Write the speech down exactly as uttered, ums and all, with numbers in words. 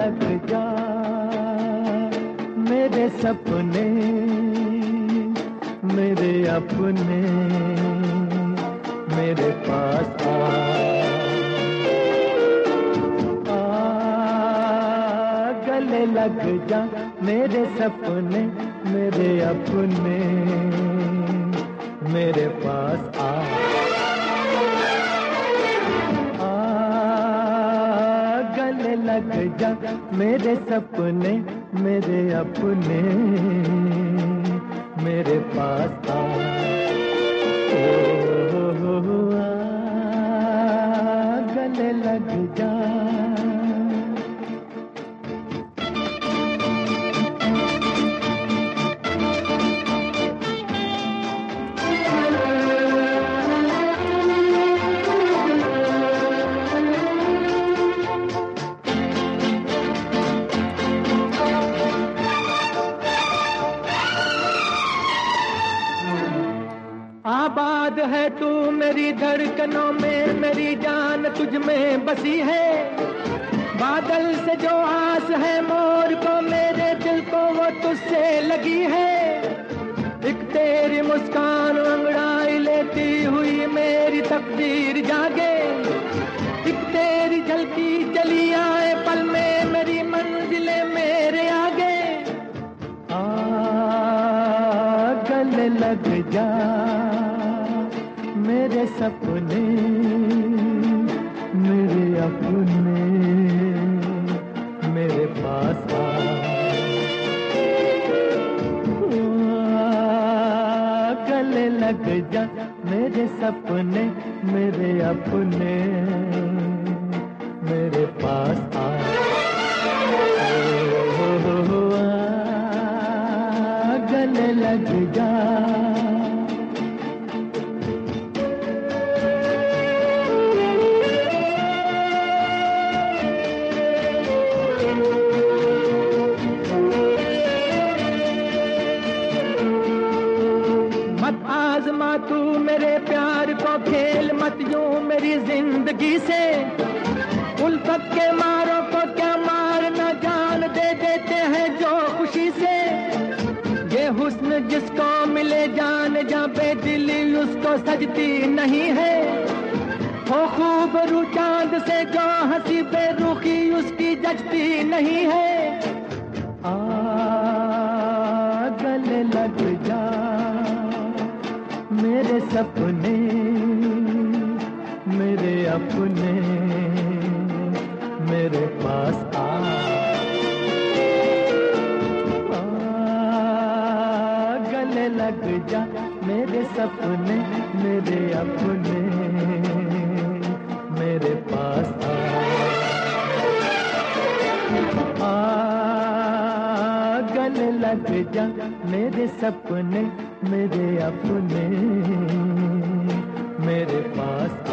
लग जा मेरे सपने मेरे अपने मेरे पास आ, आ गले लग जा मेरे सपने मेरे अपने मेरे पास आ, आ गले लग जा मेरे सपने मेरे अपने मेरे पास आ, ओ, ओ, ओ, आ गले लग जा। आबाद है तू मेरी धड़कनों में, मेरी जान तुझ में बसी है। बादल से जो आस है मोर को, मेरे दिल को वो तुझसे लगी है। एक तेरी मुस्कान अंगड़ाई लेती हुई मेरी तकदीर जागे। एक तेरी झलकी चली आए पल में मेरी मंजिलें मेरे आगे। आ गले लग जा मेरे सपने मेरे अपने मेरे पास आ, गले लग जा मेरे सपने मेरे अपने मेरे पास आ, गले लग जा। मत आजमा तू मेरे प्यार को खेल मत यूं मेरी जिंदगी से। उल्फत के मारों को क्या मारना जान दे देते हैं जो खुशी से। ये हुस्न जिसको मिले जान जा बेदिली उसको सजती नहीं है। हो खूब रू चांद से जो हंसी बेरुखी उसकी जचती नहीं है। आ गले लग जा मेरे सपने मेरे अपने मेरे पास आ, आ गले लग जा मेरे सपने मेरे अपने मेरे पास आ, आ गले लग जा मेरे सपने मेरे अपने मेरे पास।